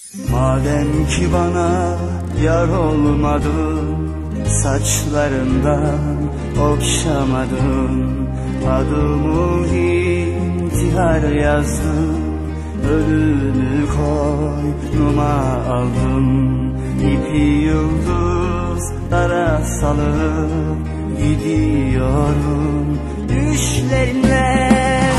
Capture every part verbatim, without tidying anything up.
Madem ki bana yar olmadın, saçlarından okşamadın, adımı intihar yazdın, ölümü koynuma aldım. İpi yıldızlara salıp gidiyorum düşlerimle.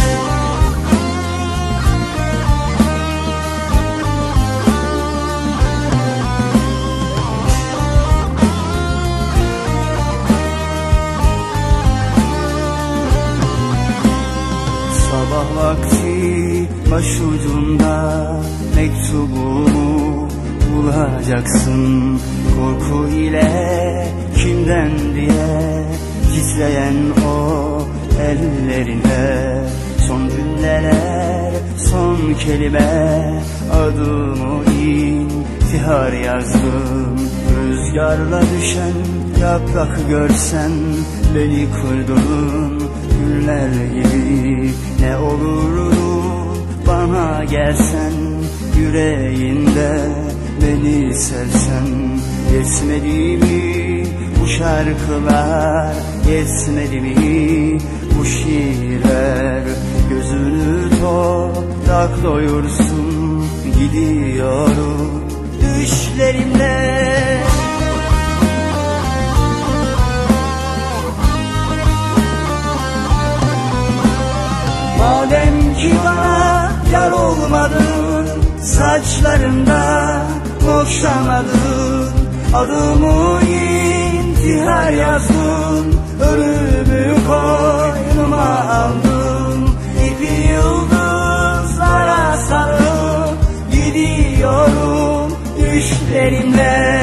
Sabah vakti başucunda mektubumu bulacaksın. Korku ile kimden diye titreyen o ellerine, son cümleler, son kelime, adımı intihar yazdım. Rüzgarla düşen yaprak görsen beni kırdın güller gibi. Ne olurdu bana gelsen, yüreğinde beni sevsen. Yetmedi mi bu şarkılar, yetmedi mi bu şiirler? Gözünü toprak doyursun, gidiyorum düşlerimle. Madem ki bana yar olmadın, saçlarında okşamadın, adımı intihar yazdın, ölümü koynuma aldım. İpi yıldızlara sarıp gidiyorum düşlerimle.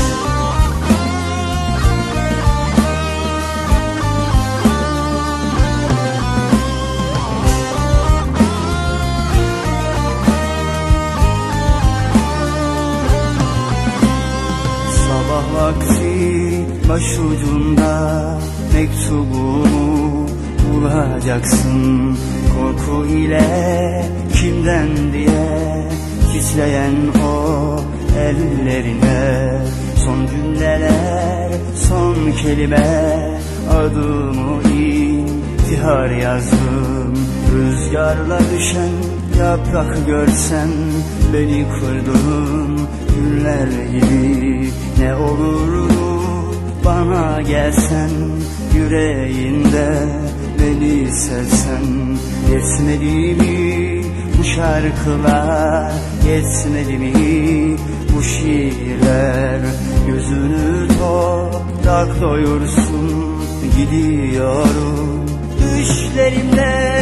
Sabah vakti başucunda mektubumu bulacaksın. Korku ile kimden diye titreyen o ellerine, son cümleler, son kelime, adımı intihar yazdım. Rüzgarla düşen yaprak görsen beni kırdın güller gibi. Ne olurdu bana gelsen, yüreğinde beni sevsen. Yetmedi mi bu şarkılar, yetmedi mi bu şiirler? Gözünü toprak doyursun, gidiyorum düşlerimle.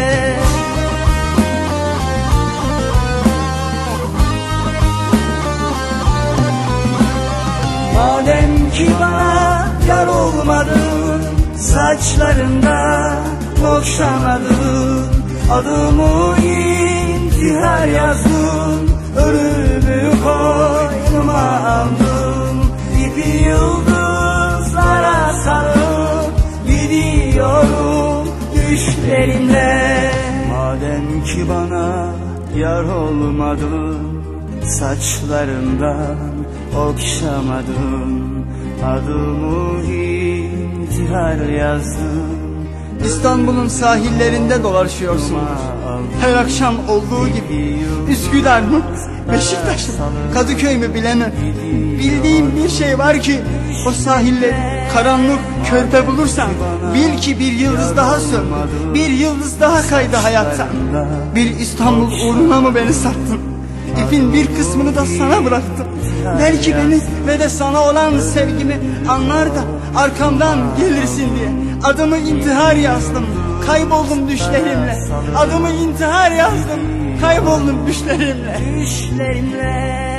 Madem ki bana yar olmadın, saçlarında okşamadın, adımı intihar yazdın, ölümü koynuma aldım. İpi yıldızlara sarıp gidiyorum düşlerimle. Madem ki bana yar olmadın, saçlarından okşamadın, adımı intihar yazdım. İstanbul'un sahillerinde dolaşıyorsunuz. Her akşam olduğu gibi Üsküdar mı, Beşiktaş mı, Kadıköy mü bilemem. Bildiğim bir şey var ki, o sahilleri karanlık körpe bulursan bil ki bir yıldız daha söndü, bir yıldız daha kaydı hayattan. Bir İstanbul uğruna mı beni sattın? İpin bir kısmını da sana bıraktım. Belki beni ve de sana olan sevgimi anlar da arkamdan gelirsin diye adımı intihar yazdım, kayboldum düşlerimle. Adımı intihar yazdım, kayboldum düşlerimle. Düşlerimle.